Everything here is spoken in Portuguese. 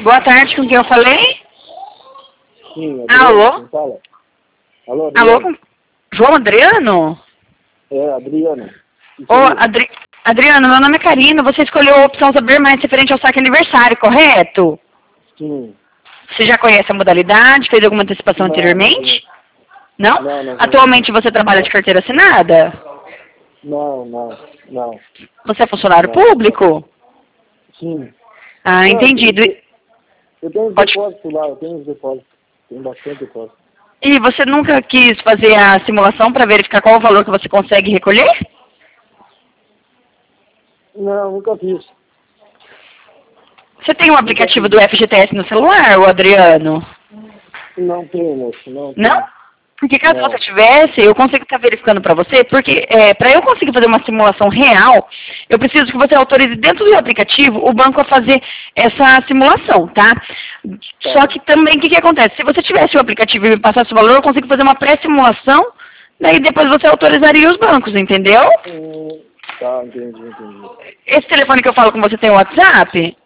Boa tarde, com quem eu falei? Sim, Alô? Quem fala? Alô, Alô, Adriano? João Adriano? É, Adriano. Ô, Adriano, meu nome é Karina, você escolheu a opção saber mais referente ao saque aniversário, correto? Sim. Você já conhece a modalidade, fez alguma antecipação anteriormente? Não? Não. Atualmente você trabalha de carteira assinada? Não. Você é funcionário Não. público? Sim. Ah, entendido. Eu tenho uns Pode- depósitos lá, eu tenho uns depósitos. Tem bastante depósito. E você nunca quis fazer a simulação para verificar qual o valor que você consegue recolher? Não, nunca fiz. Você tem um aplicativo do FGTS no celular, o Adriano? Não tenho, moço, não tenho. Não? Porque caso Não. você tivesse, eu consigo estar verificando para você, porque para eu conseguir fazer uma simulação real, eu preciso que você autorize dentro do aplicativo o banco a fazer essa simulação, tá? Só que também, o que acontece? Se você tivesse o aplicativo e me passasse o valor, eu consigo fazer uma pré-simulação, daí depois você autorizaria os bancos, entendeu? Tá, entendi. Esse telefone que eu falo com você tem o WhatsApp?